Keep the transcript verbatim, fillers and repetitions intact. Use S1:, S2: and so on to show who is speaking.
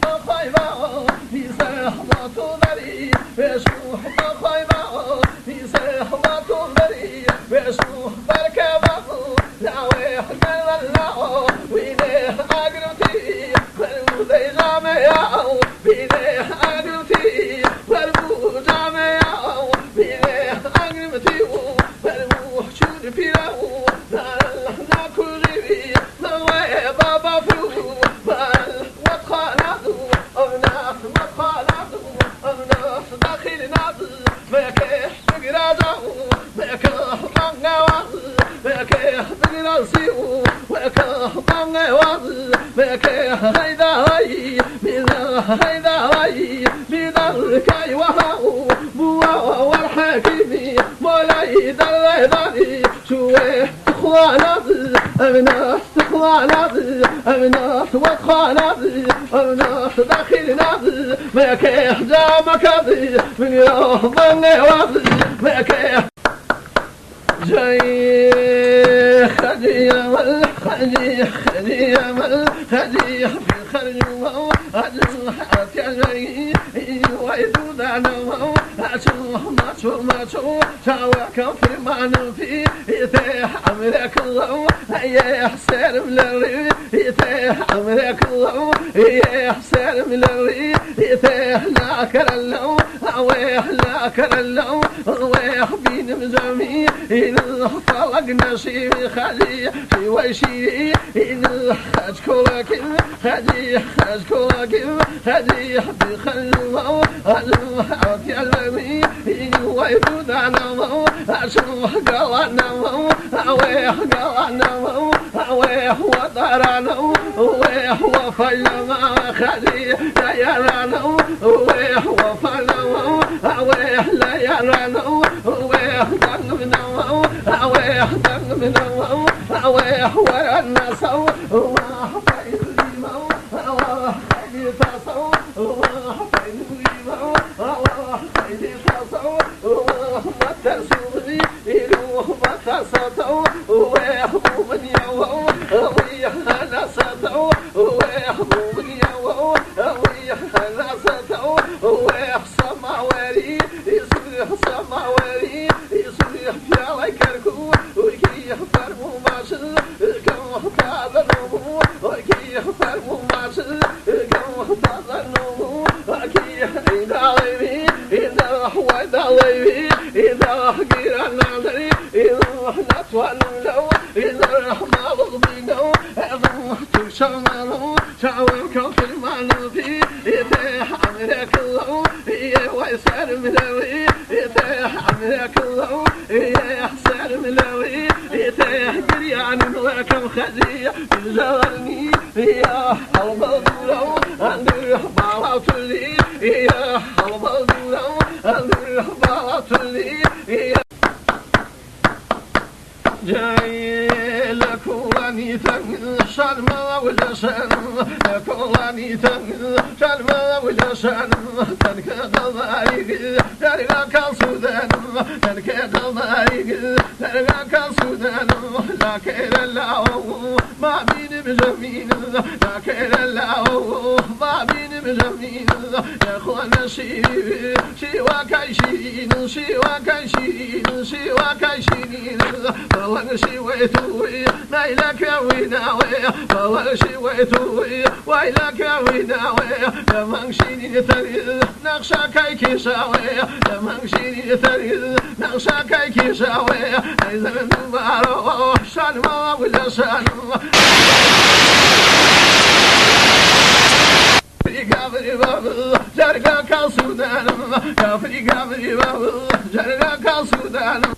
S1: خيبة في سهمة دري بشوح خيبة في سهمة دري بشوح بركبه لاوي حمل الله وينه أقربتي والمودي جامعه بينه أقربتي والمو جامعه بينه أقربتي والمو شود فيه لا كل بي ما بابا فلو بل واتخانقوا أبناء واتخانقوا أبناء داخل ناضي ما كيح بقراجعوا ما كيح بانقواضي ما كيح بقراسيو ما كيح بانقواضي ما كيح هيدا هاي بيدا هيدا هاي بيدا الكاي وهاو بوا والحكيمي مولاي دلداني شويه تخواناتي أبناء تخواناتي أبناء واتخاناتي أبناء داخل ناضي ما كيح جامكاتي من يوم بانقواضي ما كيح جاي خدي مل خدي خدي مل خدي في خرجوا أجل حتى جاي ويدود أنا أشوف ما شو ما شو شاوى كفر ما نفي يتيح أمرك الله يحسر ملري يتيح أمرك الله يحسر ملري يتيح لا كرلو أويح لا كرلو أويح بين مزامي إن طلق نصيب خدي في وشي إن خد كلك خدي خد كلك خدي بخلو الحق يلمي إن ويدود أنا أشوف قوانا أويح قوانا أويح وطرانا أويح وفلما خدي لا يرانا أويح وفلما أويح لا يرانا أويح دنبنا أويح دنبنا أويح ورنا سو أويح بين ليمو أويح بين تصو أويح بين ليمو أويح بين تصو أويح ما تسوي إلوه ما تسوي أويح من يوم أويح أنا ستو أويح من يوم أويح أنا ستو أويح سماوري يصير سماوري يصير في على كركو وكي فرمو ماشل كم هذا نمو وكي فرمو ماشل كم هذا نمو وكي إذا لبي إذا حواد لبي إذا حقير النظري إذا نتوان لو إذا رحمة غضبينو إذا تشملو شعور كفر معنوفي إذا حملك الله إيه ويسار ملوي إذا حملك الله إيه يحسر ملوي إذا جريان لكم خزي بزارني يا حلب الدولو أندر حبالات لي يا حلب الدولو أندر حبالات لي جاي لكولاني تنقل شرما ولسان لكولاني تنقل شرما ولسان تنكد ضايق ترقى كالسودان تنكد ضايق ترقى كالسودان لا كير الله ما بين مزمين لا كير الله ما بين مزمين يا اخوانا شيرين شيوا كايشين شيوا كايشين شيوا كايشين والله شويتوي نايلك ويناوي والله شويتوي ويلك ويناوي لما مشيني تريد نقشا كايكي شاوي لما مشيني تريد نقشا كايكي شاوي إذا من دبارو شان ما ولا شان كافري بابل جرقا كالسودان كافري كافري بابل جرقا كالسودان